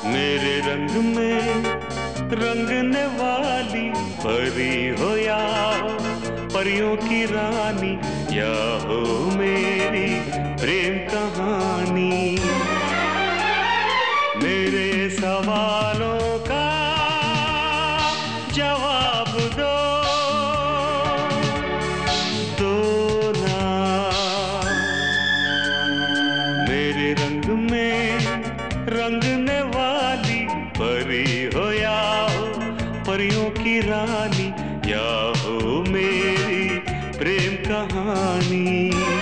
मेरे रंग में रंगने वाली परी हो या हो परियों की रानी, या हो मेरी प्रेम कहानी। मेरे सवालों का जवाब दो, दो ना। मेरे रंग में रंगने वाली परी हो या हो परियों की रानी, या हो मेरी प्रेम कहानी।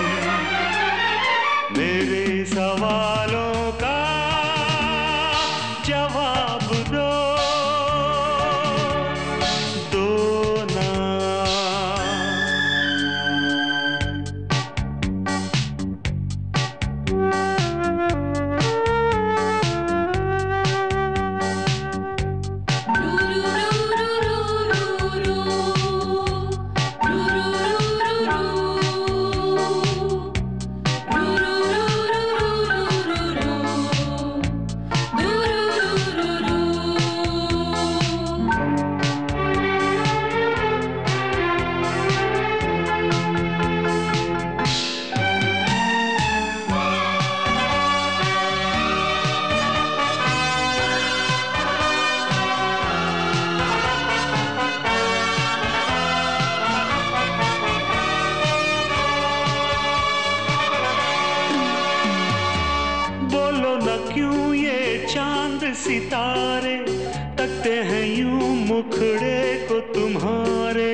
मेरे सवालों का जवाब दो, दो ना। बोलो न क्यों ये चांद सितारे तकते हैं यूं मुखड़े को तुम्हारे।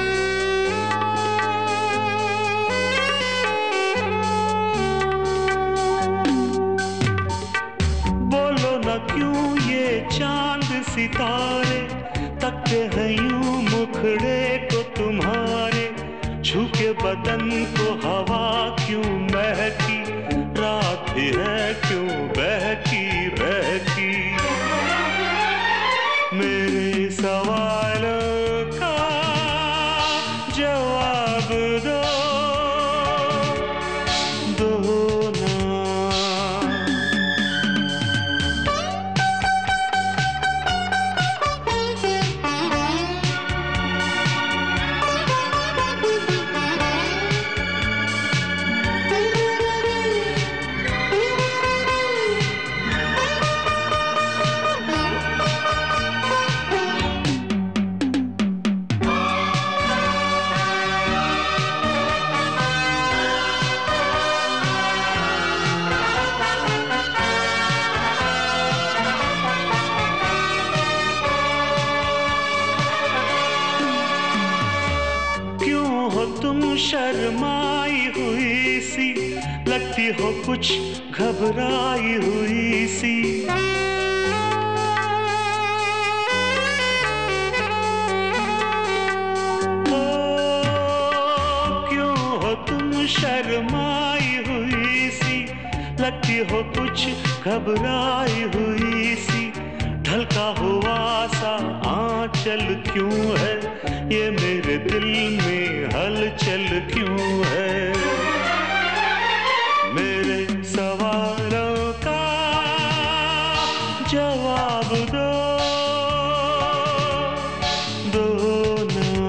बोलो न क्यों ये चांद सितारे तकते हैं यूं मुखड़े को तुम्हारे। छू के बदन को हवा क्यों महकी, रात भी है क्यों बहकी बहकी। मेरे सवालों का जवाब दो, दो ना। हो तुम शर्माई हुई सी, लगती हो कुछ घबराई हुई सी। ओ क्यों हो तुम शर्माई हुई सी, लगती हो कुछ घबराई हुई सी। ढलका हुआ सा आंचल क्यों है, ये मेरे दिल में हलचल क्यों है। मेरे सवालों का जवाब दो, दो ना।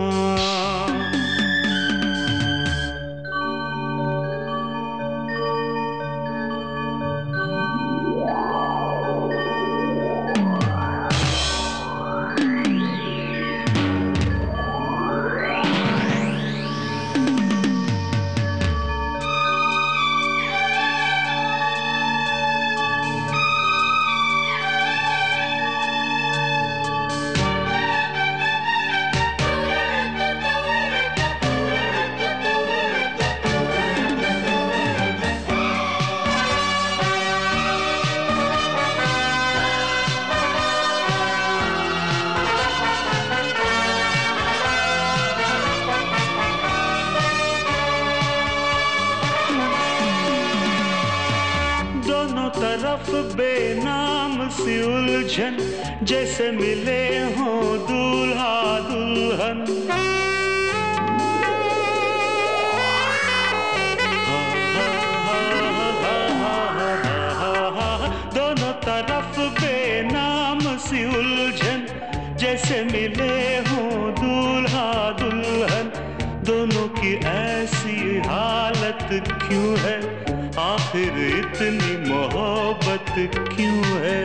तरफ बेनाम सी उलझन, जैसे मिले हों दूल्हा दुल्हन। दोनों तरफ बेनाम सी उलझन, जैसे मिले हों दूल्हा दुल्हन। दोनों की ऐसी हालत क्यों है, आखिर इतनी मोहब्बत क्यों है?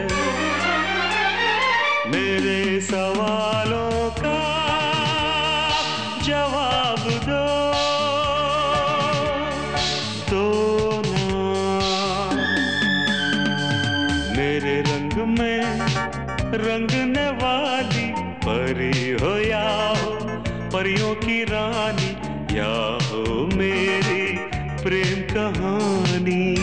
मेरे सवालों का जवाब दो ना। मेरे रंग में रंगने वाली परी हो या हो परियों की रानी, या हो मेरी प्रेम कहानी।